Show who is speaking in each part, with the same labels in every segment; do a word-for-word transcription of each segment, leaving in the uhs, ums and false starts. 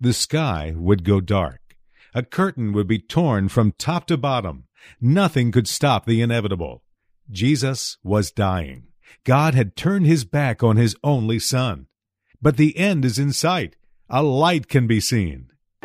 Speaker 1: The sky would go dark. A curtain would be torn from top to bottom. Nothing could stop the inevitable. Jesus was dying. God had turned his back on his only Son. But the end is in sight. A light can be seen.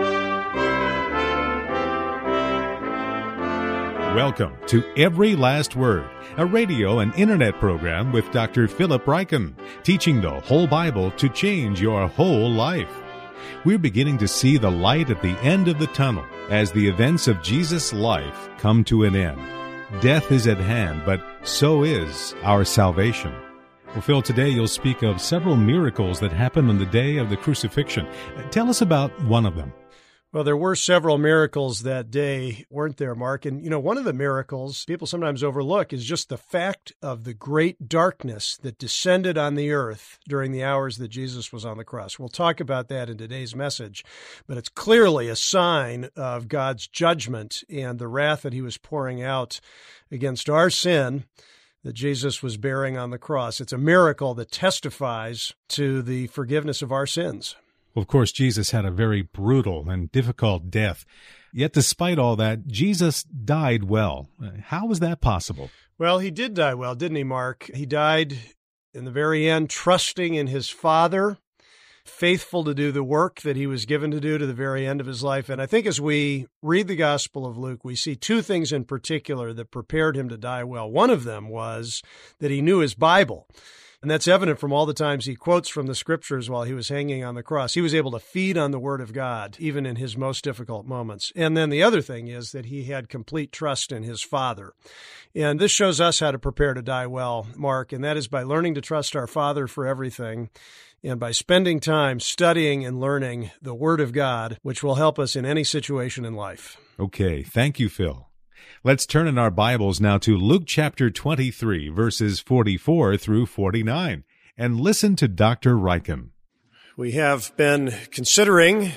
Speaker 1: Welcome to Every Last Word, a radio and internet program with Doctor Philip Ryken, teaching the whole Bible to change your whole life. We're beginning to see the light at the end of the tunnel as the events of Jesus' life come to an end. Death is at hand, but so is our salvation. Well, Phil, today you'll speak of several miracles that happened on the day of the crucifixion. Tell us about one of them.
Speaker 2: Well, there were several miracles that day, weren't there, Mark? And, you know, one of the miracles people sometimes overlook is just the fact of the great darkness that descended on the earth during the hours that Jesus was on the cross. We'll talk about that in today's message, but it's clearly a sign of God's judgment and the wrath that he was pouring out against our sin that Jesus was bearing on the cross. It's a miracle that testifies to the forgiveness of our sins.
Speaker 1: Well, of course, Jesus had a very brutal and difficult death. Yet despite all that, Jesus died well. How was that possible?
Speaker 2: Well, he did die well, didn't he, Mark? He died in the very end, trusting in his Father, faithful to do the work that he was given to do to the very end of his life. And I think as we read the Gospel of Luke, we see two things in particular that prepared him to die well. One of them was that he knew his Bible. And that's evident from all the times he quotes from the Scriptures while he was hanging on the cross. He was able to feed on the Word of God, even in his most difficult moments. And then the other thing is that he had complete trust in his Father. And this shows us how to prepare to die well, Mark, and that is by learning to trust our Father for everything and by spending time studying and learning the Word of God, which will help us in any situation in life.
Speaker 1: Okay, thank you, Phil. Let's turn in our Bibles now to Luke chapter twenty-three, verses forty-four through forty-nine, and listen to Doctor Ryken.
Speaker 2: We have been considering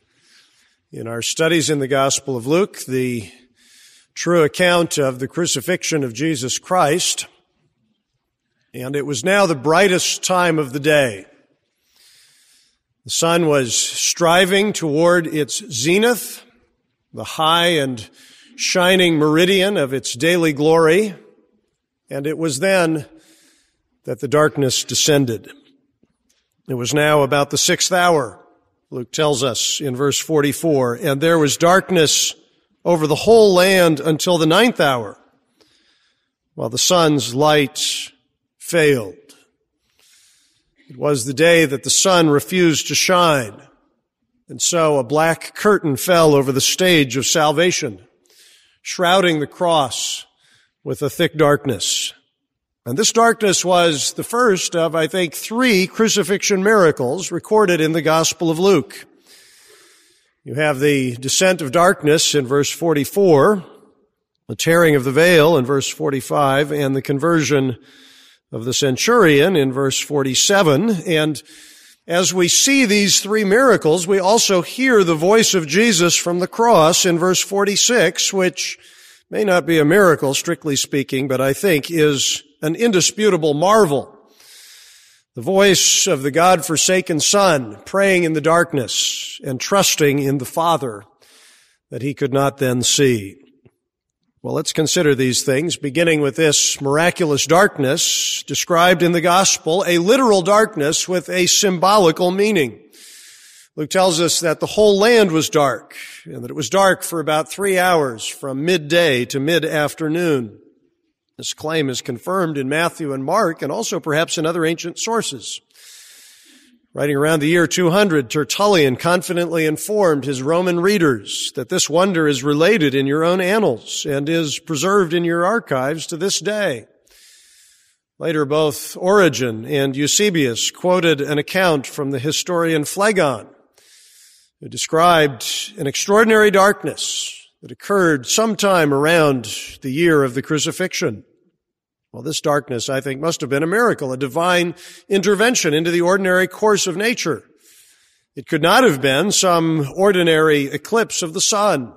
Speaker 2: in our studies in the Gospel of Luke the true account of the crucifixion of Jesus Christ, and it was now the brightest time of the day. The sun was striving toward its zenith, the high and shining meridian of its daily glory, and it was then that the darkness descended. It was now about the sixth hour, Luke tells us in verse forty-four, and there was darkness over the whole land until the ninth hour, while the sun's light failed. It was the day that the sun refused to shine, and so a black curtain fell over the stage of salvation, shrouding the cross with a thick darkness. And this darkness was the first of, I think, three crucifixion miracles recorded in the Gospel of Luke. You have the descent of darkness in verse forty-four, the tearing of the veil in verse forty-five, and the conversion of the centurion in verse forty-seven. And as we see these three miracles, we also hear the voice of Jesus from the cross in verse forty-six, which may not be a miracle, strictly speaking, but I think is an indisputable marvel. The voice of the God-forsaken Son praying in the darkness and trusting in the Father that he could not then see. Well, let's consider these things, beginning with this miraculous darkness described in the gospel, a literal darkness with a symbolical meaning. Luke tells us that the whole land was dark, and that it was dark for about three hours from midday to mid-afternoon. This claim is confirmed in Matthew and Mark, and also perhaps in other ancient sources. Writing around the year two hundred, Tertullian confidently informed his Roman readers that this wonder is related in your own annals and is preserved in your archives to this day. Later, both Origen and Eusebius quoted an account from the historian Phlegon, who described an extraordinary darkness that occurred sometime around the year of the crucifixion. Well, this darkness, I think, must have been a miracle, a divine intervention into the ordinary course of nature. It could not have been some ordinary eclipse of the sun.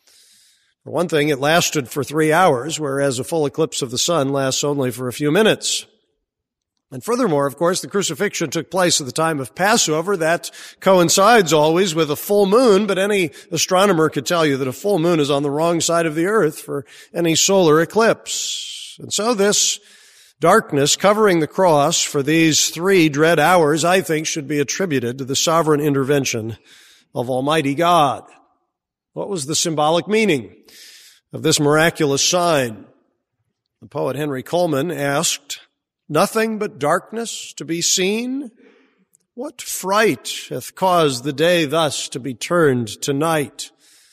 Speaker 2: For one thing, it lasted for three hours, whereas a full eclipse of the sun lasts only for a few minutes. And furthermore, of course, the crucifixion took place at the time of Passover. That coincides always with a full moon, but any astronomer could tell you that a full moon is on the wrong side of the earth for any solar eclipse. And so this darkness covering the cross for these three dread hours, I think, should be attributed to the sovereign intervention of Almighty God. What was the symbolic meaning of this miraculous sign? The poet Henry Coleman asked, "Nothing but darkness to be seen? What fright hath caused the day thus to be turned to night?"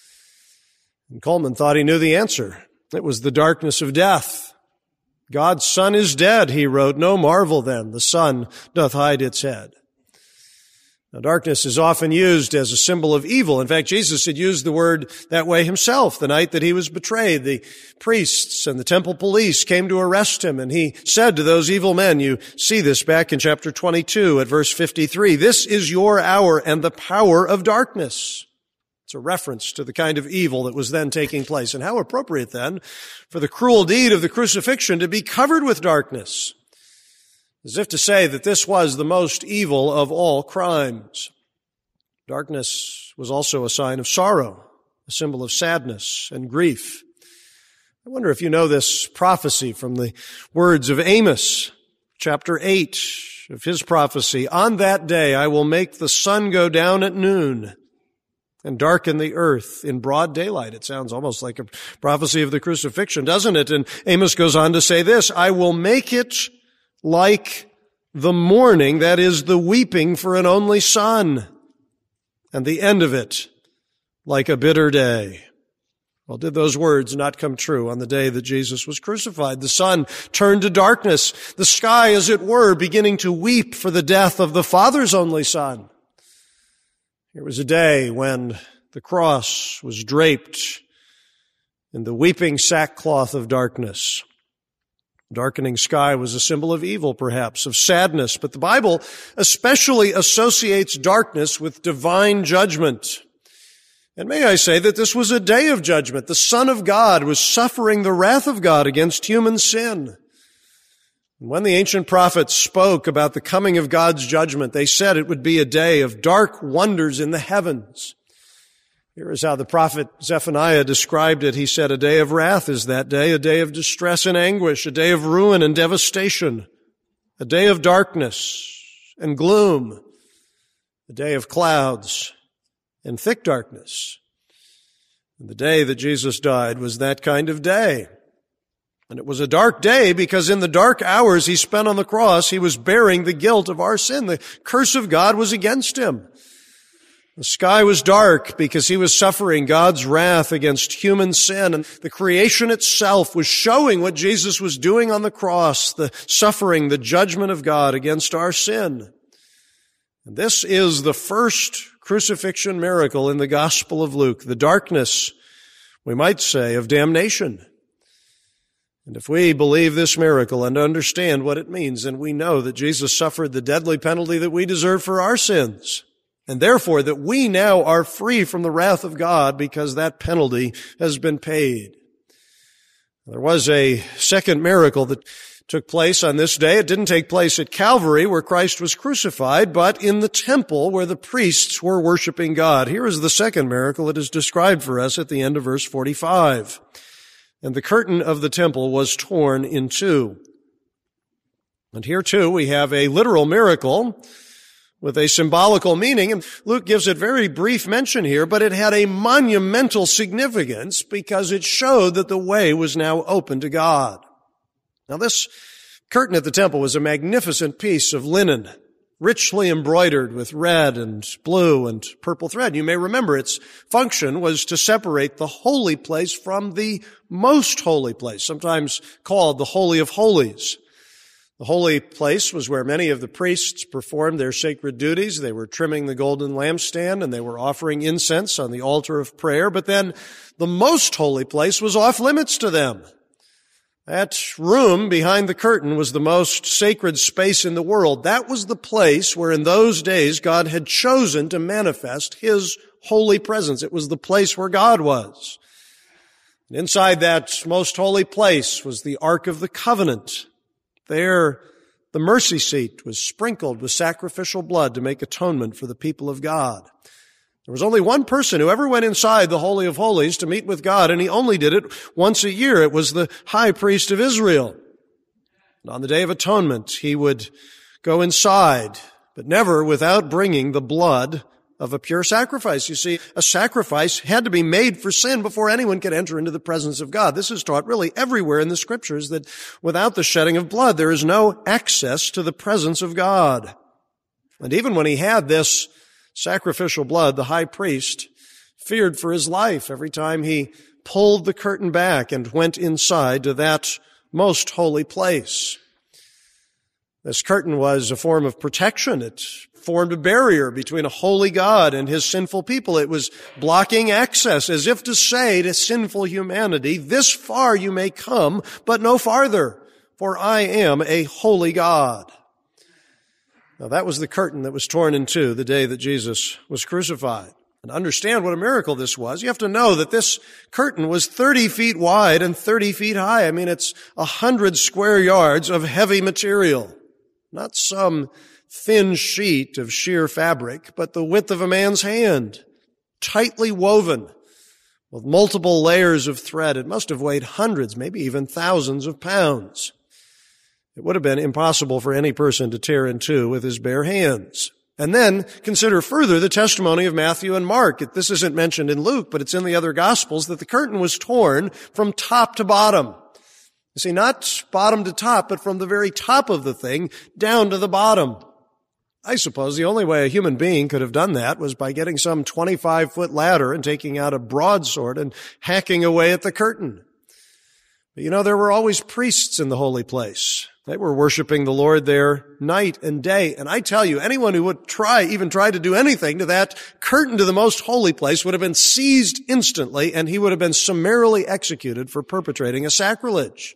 Speaker 2: And Coleman thought he knew the answer. It was the darkness of death. "God's Son is dead," he wrote. "No marvel then, the sun doth hide its head." Now, darkness is often used as a symbol of evil. In fact, Jesus had used the word that way himself the night that he was betrayed. The priests and the temple police came to arrest him, and he said to those evil men, you see this back in chapter twenty-two at verse fifty-three, "This is your hour and the power of darkness." It's a reference to the kind of evil that was then taking place. And how appropriate then for the cruel deed of the crucifixion to be covered with darkness, as if to say that this was the most evil of all crimes. Darkness was also a sign of sorrow, a symbol of sadness and grief. I wonder if you know this prophecy from the words of Amos, chapter eight of his prophecy. "On that day I will make the sun go down at noon and darken the earth in broad daylight." It sounds almost like a prophecy of the crucifixion, doesn't it? And Amos goes on to say this, "I will make it like the morning, that is, the weeping for an only son, and the end of it like a bitter day." Well, did those words not come true on the day that Jesus was crucified? The sun turned to darkness, the sky, as it were, beginning to weep for the death of the Father's only Son. Here was a day when the cross was draped in the weeping sackcloth of darkness. Darkening sky was a symbol of evil, perhaps, of sadness, but the Bible especially associates darkness with divine judgment. And may I say that this was a day of judgment. The Son of God was suffering the wrath of God against human sin. And when the ancient prophets spoke about the coming of God's judgment, they said it would be a day of dark wonders in the heavens. Here is how the prophet Zephaniah described it. He said, "A day of wrath is that day, a day of distress and anguish, a day of ruin and devastation, a day of darkness and gloom, a day of clouds and thick darkness." And the day that Jesus died was that kind of day. And it was a dark day because in the dark hours he spent on the cross, he was bearing the guilt of our sin. The curse of God was against him. The sky was dark because he was suffering God's wrath against human sin, and the creation itself was showing what Jesus was doing on the cross, the suffering, the judgment of God against our sin. And this is the first crucifixion miracle in the Gospel of Luke, the darkness, we might say, of damnation. And if we believe this miracle and understand what it means, then we know that Jesus suffered the deadly penalty that we deserve for our sins. And therefore, that we now are free from the wrath of God because that penalty has been paid. There was a second miracle that took place on this day. It didn't take place at Calvary where Christ was crucified, but in the temple where the priests were worshiping God. Here is the second miracle that is described for us at the end of verse forty-five. "And the curtain of the temple was torn in two." And here too we have a literal miracle with a symbolical meaning, and Luke gives it very brief mention here, but it had a monumental significance because it showed that the way was now open to God. Now this curtain at the temple was a magnificent piece of linen, richly embroidered with red and blue and purple thread. You may remember its function was to separate the holy place from the most holy place, sometimes called the Holy of Holies. The holy place was where many of the priests performed their sacred duties. They were trimming the golden lampstand and they were offering incense on the altar of prayer. But then the most holy place was off limits to them. That room behind the curtain was the most sacred space in the world. That was the place where in those days God had chosen to manifest His holy presence. It was the place where God was. And inside that most holy place was the Ark of the Covenant. There, The mercy seat was sprinkled with sacrificial blood to make atonement for the people of God. There was only one person who ever went inside the Holy of Holies to meet with God, and he only did it once a year. It was the high priest of Israel. And on the Day of Atonement, he would go inside, but never without bringing the blood of a pure sacrifice. You see, a sacrifice had to be made for sin before anyone could enter into the presence of God. This is taught really everywhere in the Scriptures, that without the shedding of blood, there is no access to the presence of God. And even when he had this sacrificial blood, the high priest feared for his life every time he pulled the curtain back and went inside to that most holy place. This curtain was a form of protection. It formed a barrier between a holy God and his sinful people. It was blocking access, as if to say to sinful humanity, this far you may come, but no farther, for I am a holy God. Now that was the curtain that was torn in two the day that Jesus was crucified. And to understand what a miracle this was, you have to know that this curtain was thirty feet wide and thirty feet high. I mean, it's a hundred square yards of heavy material, not some thin sheet of sheer fabric, but the width of a man's hand, tightly woven with multiple layers of thread. It must have weighed hundreds, maybe even thousands of pounds. It would have been impossible for any person to tear in two with his bare hands. And then consider further the testimony of Matthew and Mark. This isn't mentioned in Luke, but it's in the other Gospels, that the curtain was torn from top to bottom. You see, not bottom to top, but from the very top of the thing down to the bottom. I suppose the only way a human being could have done that was by getting some twenty-five foot ladder and taking out a broadsword and hacking away at the curtain. But you know, there were always priests in the holy place. They were worshiping the Lord there night and day. And I tell you, anyone who would try, even try to do anything to that curtain to the most holy place would have been seized instantly, and he would have been summarily executed for perpetrating a sacrilege.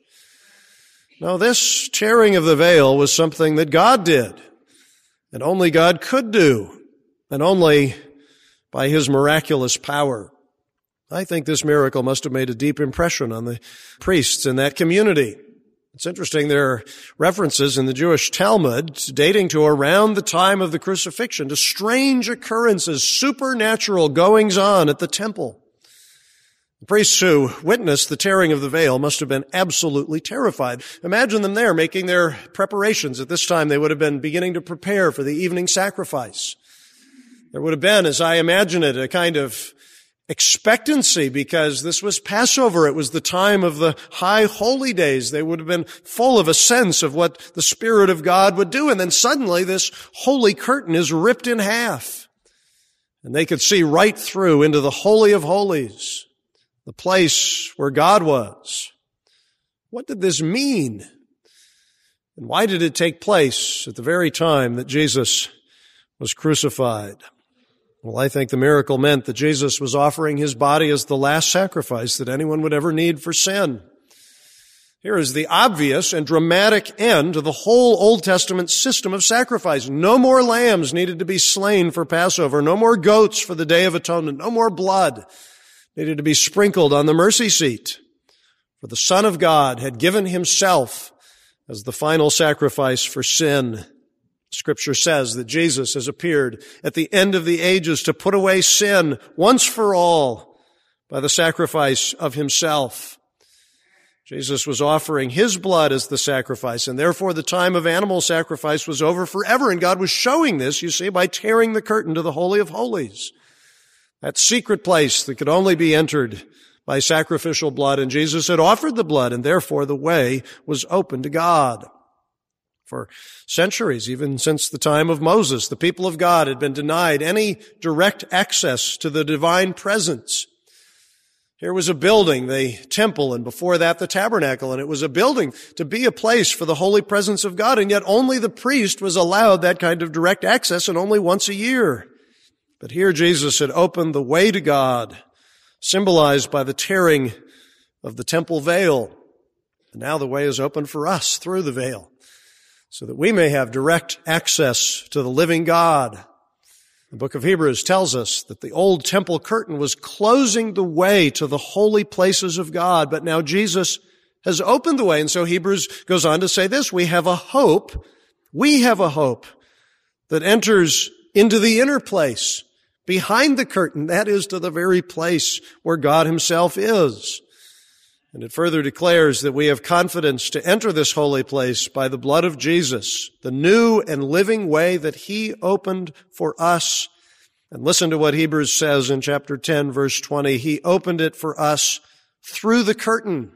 Speaker 2: Now, this tearing of the veil was something that God did, and only God could do, and only by his miraculous power. I think this miracle must have made a deep impression on the priests in that community. It's interesting, there are references in the Jewish Talmud dating to around the time of the crucifixion to strange occurrences, supernatural goings-on at the temple. The priests who witnessed the tearing of the veil must have been absolutely terrified. Imagine them there making their preparations. At this time, they would have been beginning to prepare for the evening sacrifice. There would have been, as I imagine it, a kind of expectancy, because this was Passover. It was the time of the high holy days. They would have been full of a sense of what the Spirit of God would do. And then suddenly this holy curtain is ripped in half, and they could see right through into the Holy of Holies, the place where God was. What did this mean? And why did it take place at the very time that Jesus was crucified? Well, I think the miracle meant that Jesus was offering his body as the last sacrifice that anyone would ever need for sin. Here is the obvious and dramatic end to the whole Old Testament system of sacrifice. No more lambs needed to be slain for Passover. No more goats for the Day of Atonement. No more blood needed to be sprinkled on the mercy seat. For the Son of God had given himself as the final sacrifice for sin. Scripture says that Jesus has appeared at the end of the ages to put away sin once for all by the sacrifice of himself. Jesus was offering his blood as the sacrifice, and therefore the time of animal sacrifice was over forever. And God was showing this, you see, by tearing the curtain to the Holy of Holies, that secret place that could only be entered by sacrificial blood. And Jesus had offered the blood, and therefore the way was open to God. For centuries, even since the time of Moses, the people of God had been denied any direct access to the divine presence. Here was a building, the temple, and before that the tabernacle, and it was a building to be a place for the holy presence of God, and yet only the priest was allowed that kind of direct access, and only once a year. But here Jesus had opened the way to God, symbolized by the tearing of the temple veil. And now the way is open for us through the veil, so that we may have direct access to the living God. The book of Hebrews tells us that the old temple curtain was closing the way to the holy places of God, but now Jesus has opened the way. And so Hebrews goes on to say this: we have a hope We have a hope that enters into the inner place, behind the curtain, that is, to the very place where God himself is. And it further declares that we have confidence to enter this holy place by the blood of Jesus, the new and living way that he opened for us. And listen to what Hebrews says in chapter ten, verse twenty. He opened it for us through the curtain.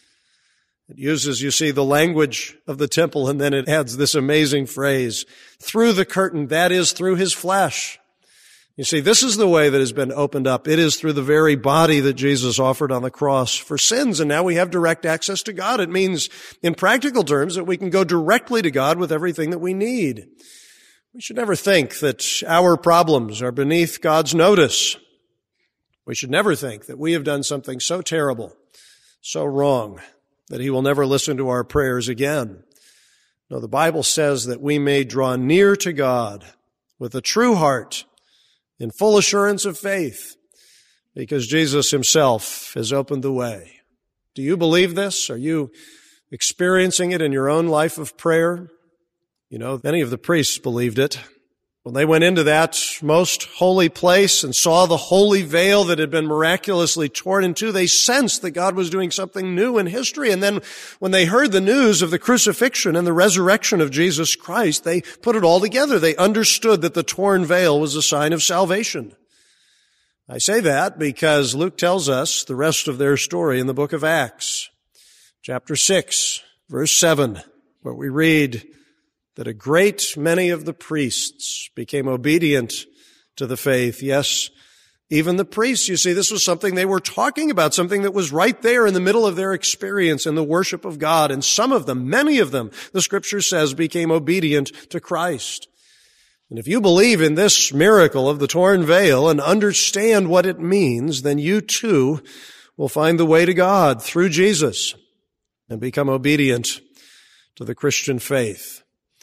Speaker 2: It uses, you see, the language of the temple, and then it adds this amazing phrase, through the curtain, that is, through his flesh. You see, this is the way that has been opened up. It is through the very body that Jesus offered on the cross for sins, and now we have direct access to God. It means, in practical terms, that we can go directly to God with everything that we need. We should never think that our problems are beneath God's notice. We should never think that we have done something so terrible, so wrong, that he will never listen to our prayers again. No, the Bible says that we may draw near to God with a true heart in full assurance of faith, because Jesus himself has opened the way. Do you believe this? Are you experiencing it in your own life of prayer? You know, many of the priests believed it. When they went into that most holy place and saw the holy veil that had been miraculously torn in two, they sensed that God was doing something new in history. And then when they heard the news of the crucifixion and the resurrection of Jesus Christ, they put it all together. They understood that the torn veil was a sign of salvation. I say that because Luke tells us the rest of their story in the book of Acts, chapter six, verse seven, where we read that a great many of the priests became obedient to the faith. Yes, even the priests, you see, this was something they were talking about, something that was right there in the middle of their experience in the worship of God. And some of them, many of them, the scripture says, became obedient to Christ. And if you believe in this miracle of the torn veil and understand what it means, then you too will find the way to God through Jesus and become obedient to the Christian faith.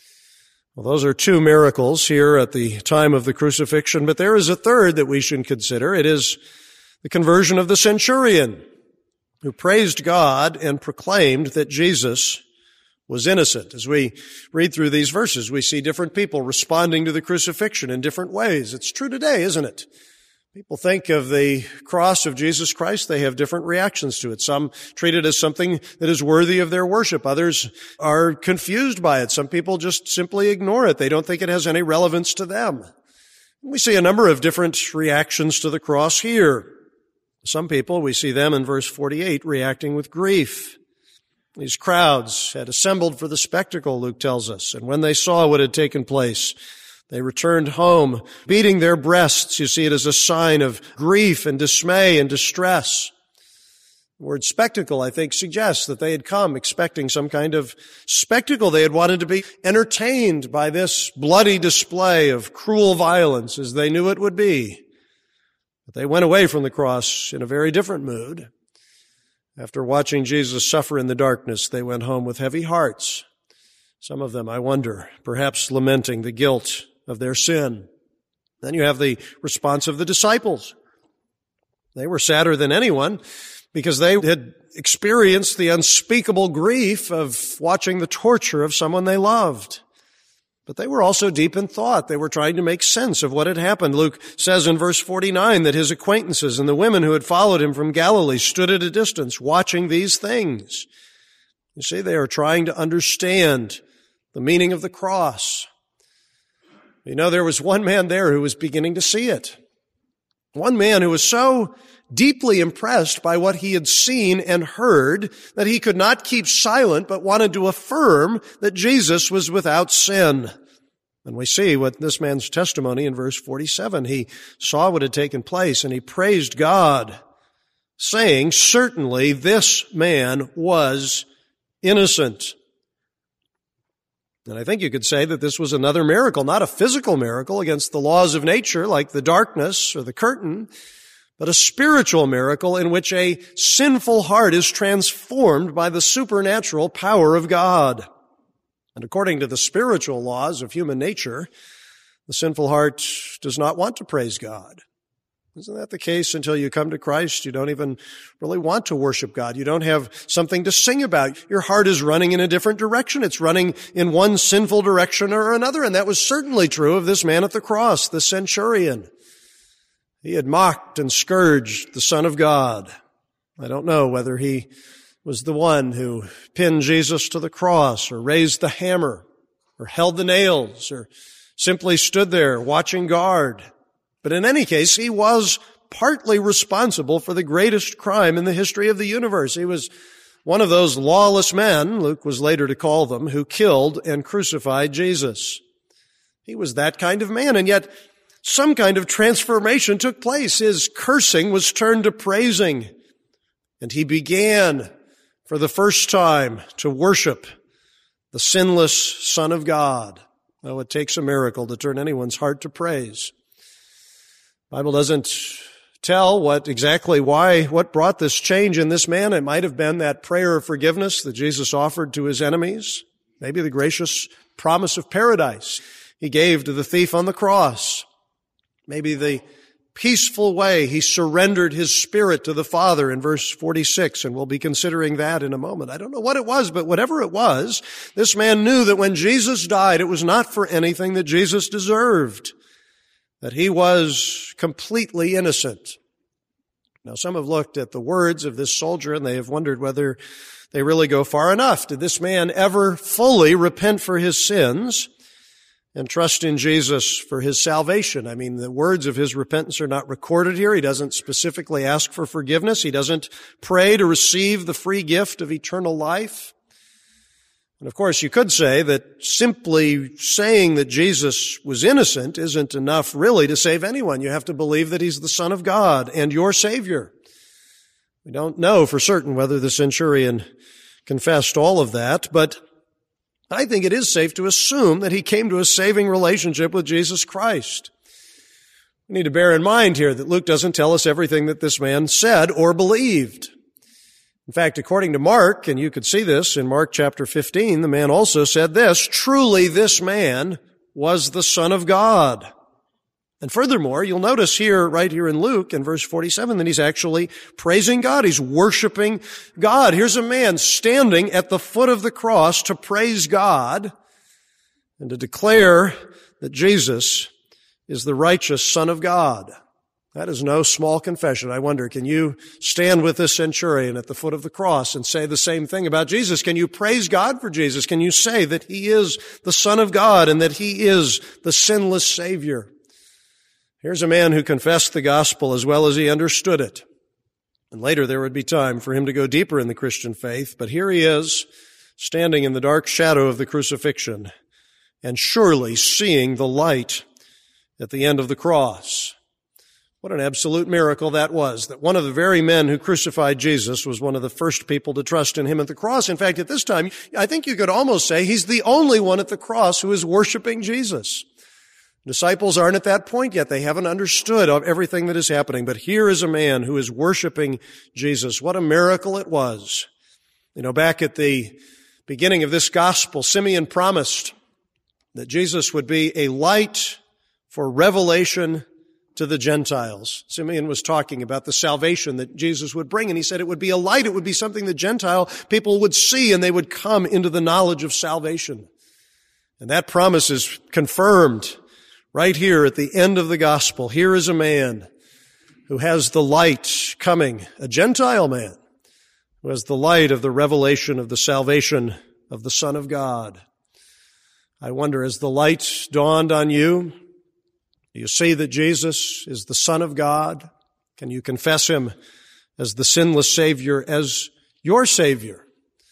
Speaker 2: Well, those are two miracles here at the time of the crucifixion, but there is a third that we should consider. It is the conversion of the centurion who praised God and proclaimed that Jesus was innocent. As we read through these verses, we see different people responding to the crucifixion in different ways. It's true today, isn't it? People think of the cross of Jesus Christ. They have different reactions to it. Some treat it as something that is worthy of their worship. Others are confused by it. Some people just simply ignore it. They don't think it has any relevance to them. We see a number of different reactions to the cross here. Some people, we see them in verse forty-eight, reacting with grief. These crowds had assembled for the spectacle, Luke tells us, and when they saw what had taken place, they returned home, beating their breasts. You see it as a sign of grief and dismay and distress. The word spectacle, I think, suggests that they had come expecting some kind of spectacle. They had wanted to be entertained by this bloody display of cruel violence as they knew it would be. But they went away from the cross in a very different mood. After watching Jesus suffer in the darkness, they went home with heavy hearts. Some of them, I wonder, perhaps lamenting the guilt of their sin. Then you have the response of the disciples. They were sadder than anyone because they had experienced the unspeakable grief of watching the torture of someone they loved. But they were also deep in thought. They were trying to make sense of what had happened. Luke says in verse forty-nine that his acquaintances and the women who had followed him from Galilee stood at a distance watching these things. You see, they are trying to understand the meaning of the cross. You know, there was one man there who was beginning to see it. One man who was so deeply impressed by what he had seen and heard that he could not keep silent but wanted to affirm that Jesus was without sin. And we see what this man's testimony in verse forty-seven. He saw what had taken place and he praised God, saying, "Certainly this man was innocent." And I think you could say that this was another miracle, not a physical miracle against the laws of nature like the darkness or the curtain, but a spiritual miracle in which a sinful heart is transformed by the supernatural power of God. And according to the spiritual laws of human nature, the sinful heart does not want to praise God. Isn't that the case until you come to Christ? You don't even really want to worship God. You don't have something to sing about. Your heart is running in a different direction. It's running in one sinful direction or another. And that was certainly true of this man at the cross, the centurion. He had mocked and scourged the Son of God. I don't know whether he was the one who pinned Jesus to the cross or raised the hammer or held the nails or simply stood there watching guard. But in any case, he was partly responsible for the greatest crime in the history of the universe. He was one of those lawless men, Luke was later to call them, who killed and crucified Jesus. He was that kind of man, and yet some kind of transformation took place. His cursing was turned to praising, and he began for the first time to worship the sinless Son of God. Oh, it takes a miracle to turn anyone's heart to praise. The Bible doesn't tell what exactly why, what brought this change in this man. It might have been that prayer of forgiveness that Jesus offered to his enemies. Maybe the gracious promise of paradise he gave to the thief on the cross. Maybe the peaceful way he surrendered his spirit to the Father in verse forty-six, and we'll be considering that in a moment. I don't know what it was, but whatever it was, this man knew that when Jesus died, it was not for anything that Jesus deserved, that he was completely innocent. Now, some have looked at the words of this soldier and they have wondered whether they really go far enough. Did this man ever fully repent for his sins and trust in Jesus for his salvation? I mean, the words of his repentance are not recorded here. He doesn't specifically ask for forgiveness. He doesn't pray to receive the free gift of eternal life. And of course, you could say that simply saying that Jesus was innocent isn't enough really to save anyone. You have to believe that he's the Son of God and your Savior. We don't know for certain whether the centurion confessed all of that, but I think it is safe to assume that he came to a saving relationship with Jesus Christ. We need to bear in mind here that Luke doesn't tell us everything that this man said or believed. In fact, according to Mark, and you could see this in Mark chapter fifteen, the man also said this, "Truly this man was the Son of God." And furthermore, you'll notice here, right here in Luke, in verse forty-seven, that he's actually praising God. He's worshiping God. Here's a man standing at the foot of the cross to praise God and to declare that Jesus is the righteous Son of God. That is no small confession. I wonder, can you stand with this centurion at the foot of the cross and say the same thing about Jesus? Can you praise God for Jesus? Can you say that he is the Son of God and that he is the sinless Savior? Here's a man who confessed the gospel as well as he understood it. And later there would be time for him to go deeper in the Christian faith, but here he is, standing in the dark shadow of the crucifixion and surely seeing the light at the end of the cross. What an absolute miracle that was, that one of the very men who crucified Jesus was one of the first people to trust in him at the cross. In fact, at this time, I think you could almost say he's the only one at the cross who is worshiping Jesus. Disciples aren't at that point yet. They haven't understood everything that is happening. But here is a man who is worshiping Jesus. What a miracle it was. You know, back at the beginning of this gospel, Simeon promised that Jesus would be a light for revelation to the Gentiles. Simeon was talking about the salvation that Jesus would bring, and he said it would be a light. It would be something that Gentile people would see, and they would come into the knowledge of salvation. And that promise is confirmed right here at the end of the gospel. Here is a man who has the light coming, a Gentile man who has the light of the revelation of the salvation of the Son of God. I wonder, as the light dawned on you, do you see that Jesus is the Son of God? Can you confess him as the sinless Savior, as your Savior?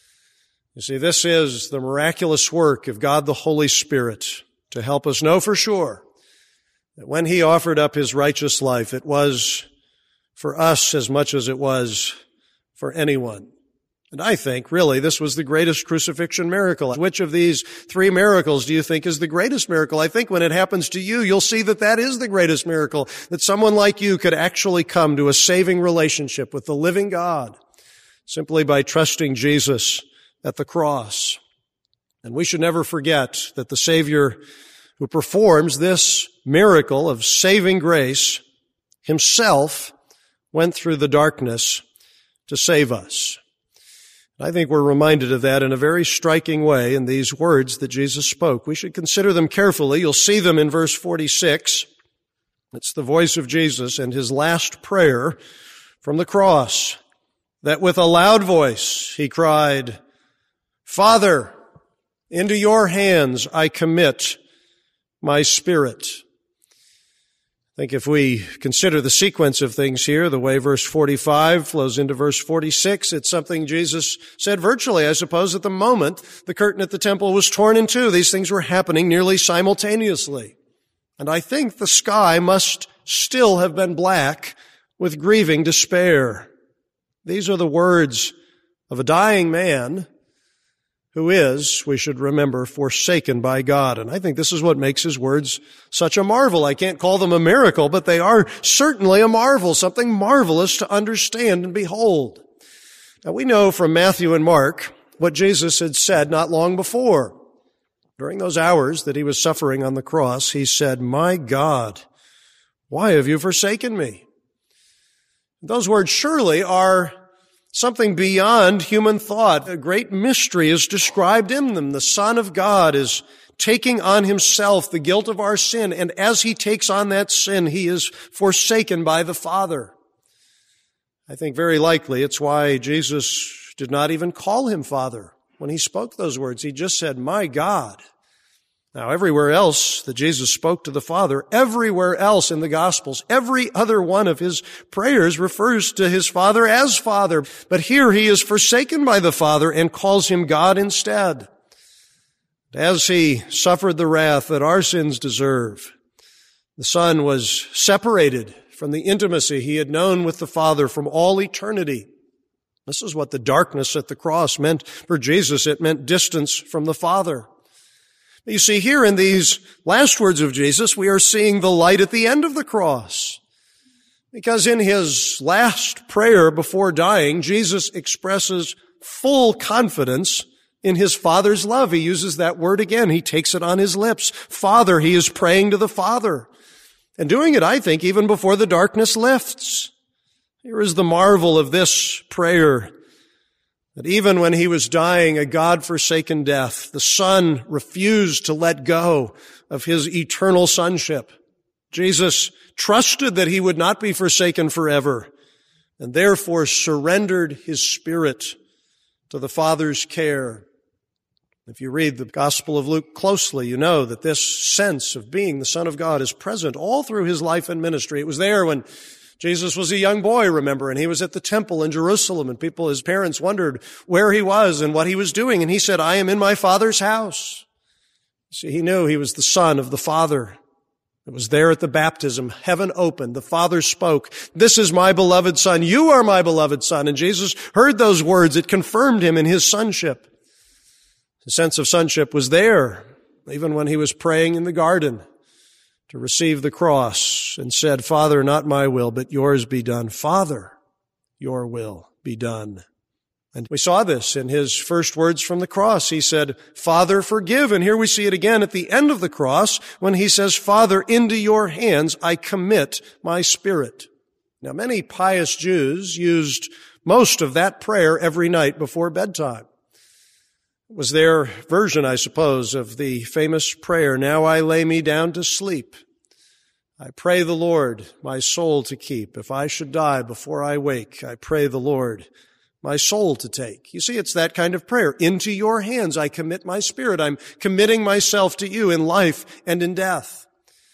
Speaker 2: You see, this is the miraculous work of God the Holy Spirit to help us know for sure that when he offered up his righteous life, it was for us as much as it was for anyone. And I think, really, this was the greatest crucifixion miracle. Which of these three miracles do you think is the greatest miracle? I think when it happens to you, you'll see that that is the greatest miracle, that someone like you could actually come to a saving relationship with the living God simply by trusting Jesus at the cross. And we should never forget that the Savior who performs this miracle of saving grace himself went through the darkness to save us. I think we're reminded of that in a very striking way in these words that Jesus spoke. We should consider them carefully. You'll see them in verse forty-six. It's the voice of Jesus and his last prayer from the cross, that with a loud voice he cried, "Father, into your hands I commit my spirit." I think if we consider the sequence of things here, the way verse forty-five flows into verse forty-six, it's something Jesus said virtually, I suppose, at the moment the curtain at the temple was torn in two. These things were happening nearly simultaneously. And I think the sky must still have been black with grieving despair. These are the words of a dying man who is, we should remember, forsaken by God. And I think this is what makes his words such a marvel. I can't call them a miracle, but they are certainly a marvel, something marvelous to understand and behold. Now we know from Matthew and Mark what Jesus had said not long before. During those hours that he was suffering on the cross, he said, "My God, why have you forsaken me?" Those words surely are something beyond human thought. A great mystery is described in them. The Son of God is taking on himself the guilt of our sin, and as he takes on that sin, he is forsaken by the Father. I think very likely it's why Jesus did not even call him Father when he spoke those words. He just said, "My God." Now, everywhere else that Jesus spoke to the Father, everywhere else in the Gospels, every other one of his prayers refers to his Father as Father. But here he is forsaken by the Father and calls him God instead. As he suffered the wrath that our sins deserve, the Son was separated from the intimacy he had known with the Father from all eternity. This is what the darkness at the cross meant for Jesus. It meant distance from the Father. You see, here in these last words of Jesus, we are seeing the light at the end of the cross. Because in his last prayer before dying, Jesus expresses full confidence in his Father's love. He uses that word again. He takes it on his lips. Father, he is praying to the Father. And doing it, I think, even before the darkness lifts. Here is the marvel of this prayer. That even when he was dying a God-forsaken death, the Son refused to let go of his eternal sonship. Jesus trusted that he would not be forsaken forever, and therefore surrendered his spirit to the Father's care. If you read the Gospel of Luke closely, you know that this sense of being the Son of God is present all through his life and ministry. It was there when Jesus was a young boy, remember, and he was at the temple in Jerusalem, and people, his parents wondered where he was and what he was doing, and he said, "I am in my Father's house." See, he knew he was the Son of the Father. It was there at the baptism, heaven opened, the Father spoke, "This is my beloved Son, you are my beloved Son," and Jesus heard those words. It confirmed him in his sonship. The sense of sonship was there, even when he was praying in the garden to receive the cross and said, "Father, not my will, but yours be done." Father, your will be done. And we saw this in his first words from the cross. He said, "Father, forgive." And here we see it again at the end of the cross when he says, "Father, into your hands I commit my spirit." Now, many pious Jews used most of that prayer every night before bedtime. It was their version, I suppose, of the famous prayer, "Now I lay me down to sleep. I pray the Lord my soul to keep. If I should die before I wake, I pray the Lord my soul to take." You see, it's that kind of prayer. Into your hands I commit my spirit. I'm committing myself to you in life and in death.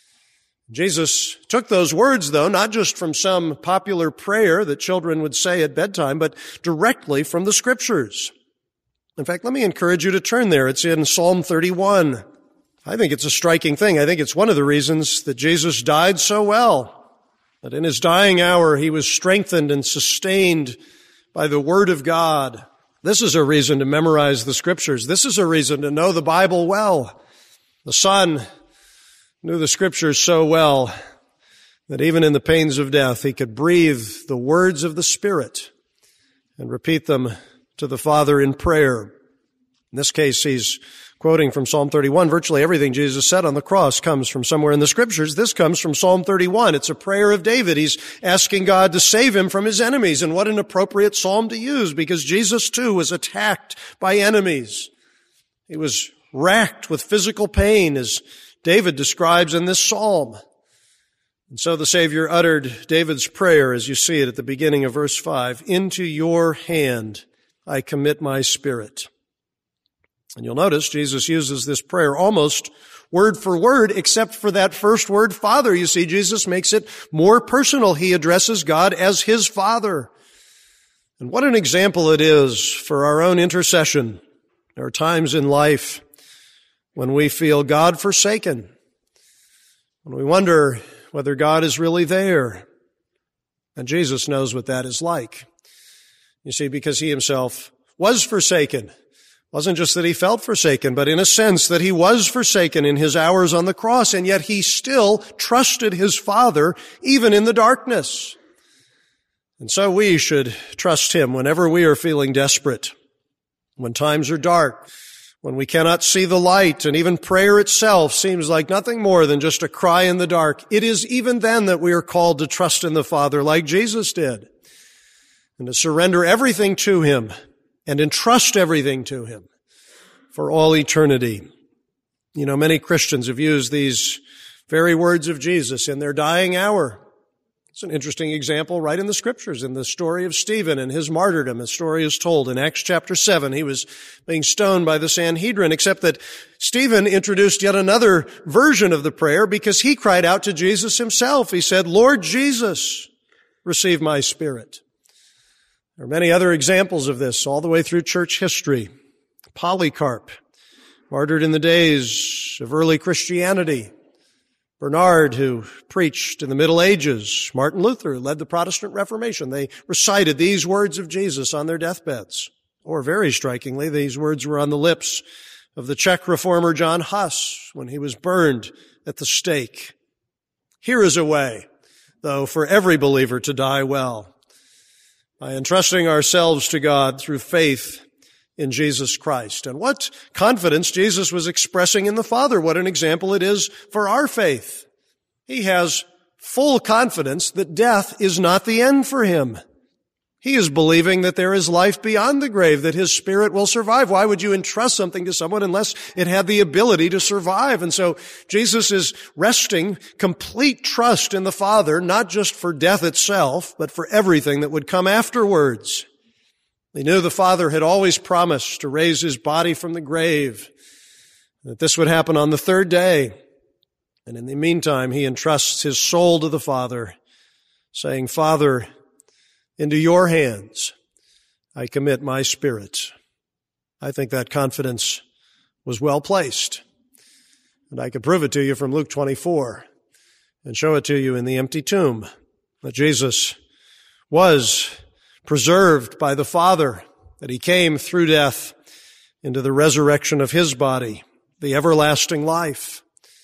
Speaker 2: Jesus took those words, though, not just from some popular prayer that children would say at bedtime, but directly from the Scriptures. In fact, let me encourage you to turn there. It's in Psalm thirty-one. I think it's a striking thing. I think it's one of the reasons that Jesus died so well, that in his dying hour he was strengthened and sustained by the Word of God. This is a reason to memorize the Scriptures. This is a reason to know the Bible well. The Son knew the Scriptures so well that even in the pains of death he could breathe the words of the Spirit and repeat them to the Father in prayer. In this case, he's quoting from Psalm thirty-one. Virtually everything Jesus said on the cross comes from somewhere in the Scriptures. This comes from Psalm thirty-one. It's a prayer of David. He's asking God to save him from his enemies. And what an appropriate psalm to use, because Jesus too was attacked by enemies. He was racked with physical pain, as David describes in this psalm. And so the Savior uttered David's prayer, as you see it at the beginning of verse five, "Into your hand I commit my spirit." And you'll notice Jesus uses this prayer almost word for word, except for that first word, Father. You see, Jesus makes it more personal. He addresses God as his Father. And what an example it is for our own intercession. There are times in life when we feel God forsaken, when we wonder whether God is really there. And Jesus knows what that is like. You see, because he himself was forsaken. It wasn't just that he felt forsaken, but in a sense that he was forsaken in his hours on the cross, and yet he still trusted his Father even in the darkness. And so we should trust him whenever we are feeling desperate, when times are dark, when we cannot see the light, and even prayer itself seems like nothing more than just a cry in the dark. It is even then that we are called to trust in the Father like Jesus did, and to surrender everything to him and entrust everything to him for all eternity. You know, many Christians have used these very words of Jesus in their dying hour. It's an interesting example right in the Scriptures, in the story of Stephen and his martyrdom. The story is told in Acts chapter seven. He was being stoned by the Sanhedrin, except that Stephen introduced yet another version of the prayer because he cried out to Jesus himself. He said, "Lord Jesus, receive my spirit." There are many other examples of this all the way through church history. Polycarp, martyred in the days of early Christianity. Bernard, who preached in the Middle Ages. Martin Luther, who led the Protestant Reformation. They recited these words of Jesus on their deathbeds. Or very strikingly, these words were on the lips of the Czech reformer John Hus when he was burned at the stake. Here is a way, though, for every believer to die well, by entrusting ourselves to God through faith in Jesus Christ. And what confidence Jesus was expressing in the Father. What an example it is for our faith. He has full confidence that death is not the end for him. He is believing that there is life beyond the grave, that his spirit will survive. Why would you entrust something to someone unless it had the ability to survive? And so Jesus is resting complete trust in the Father, not just for death itself, but for everything that would come afterwards. He knew the Father had always promised to raise his body from the grave, that this would happen on the third day. And in the meantime, he entrusts his soul to the Father, saying, "Father, into your hands I commit my spirit." I think that confidence was well placed. And I could prove it to you from Luke twenty-four and show it to you in the empty tomb, that Jesus was preserved by the Father, that he came through death into the resurrection of his body, the everlasting life.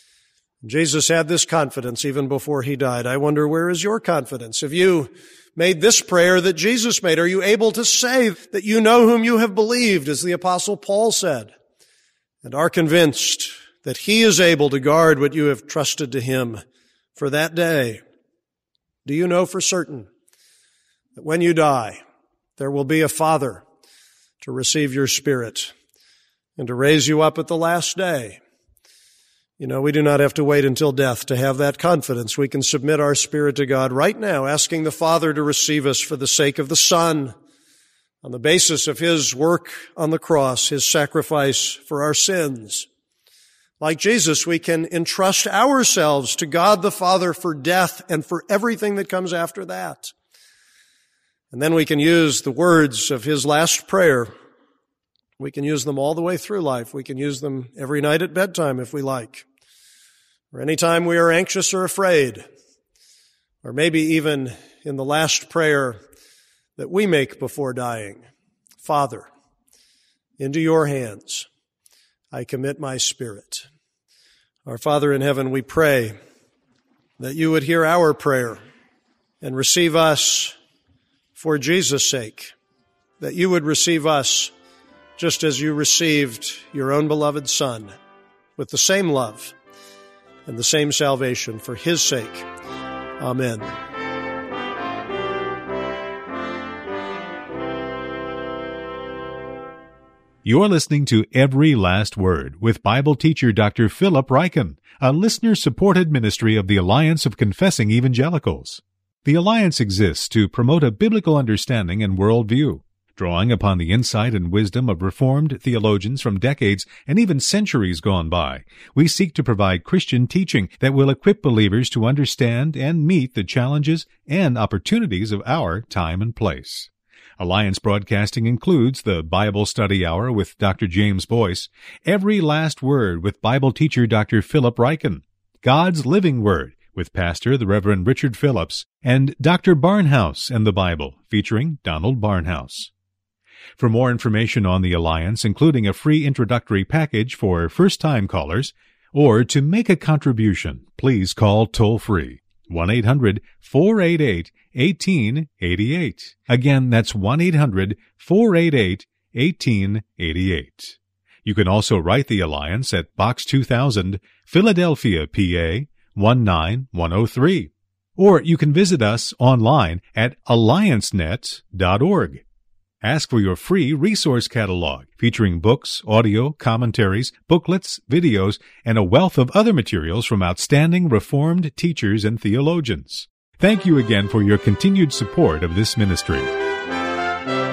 Speaker 2: Jesus had this confidence even before he died. I wonder, where is your confidence? Have you made this prayer that Jesus made? Are you able to say that you know whom you have believed, as the Apostle Paul said, and are convinced that he is able to guard what you have trusted to him for that day? Do you know for certain that when you die, there will be a Father to receive your spirit and to raise you up at the last day? You know, we do not have to wait until death to have that confidence. We can submit our spirit to God right now, asking the Father to receive us for the sake of the Son, on the basis of his work on the cross, his sacrifice for our sins. Like Jesus, we can entrust ourselves to God the Father for death and for everything that comes after that. And then we can use the words of his last prayer. We can use them all the way through life. We can use them every night at bedtime if we like, or any time we are anxious or afraid, or maybe even in the last prayer that we make before dying. Father, into your hands I commit my spirit. Our Father in heaven, we pray that you would hear our prayer and receive us for Jesus' sake, that you would receive us just as you received your own beloved Son with the same love and the same salvation for His sake. Amen.
Speaker 1: You're listening to Every Last Word with Bible teacher Doctor Philip Ryken, a listener-supported ministry of the Alliance of Confessing Evangelicals. The Alliance exists to promote a biblical understanding and worldview. Drawing upon the insight and wisdom of Reformed theologians from decades and even centuries gone by, we seek to provide Christian teaching that will equip believers to understand and meet the challenges and opportunities of our time and place. Alliance broadcasting includes the Bible Study Hour with Doctor James Boyce, Every Last Word with Bible teacher Doctor Philip Ryken, God's Living Word with Pastor the Reverend Richard Phillips, and Doctor Barnhouse and the Bible featuring Donald Barnhouse. For more information on the Alliance, including a free introductory package for first-time callers, or to make a contribution, please call toll-free one eight hundred four eight eight one eight eight eight. Again, that's one eight hundred four eight eight one eight eight eight. You can also write the Alliance at Box two thousand, Philadelphia, P A one nine one oh three. Or you can visit us online at alliance net dot org. Ask for your free resource catalog featuring books, audio, commentaries, booklets, videos, and a wealth of other materials from outstanding Reformed teachers and theologians. Thank you again for your continued support of this ministry.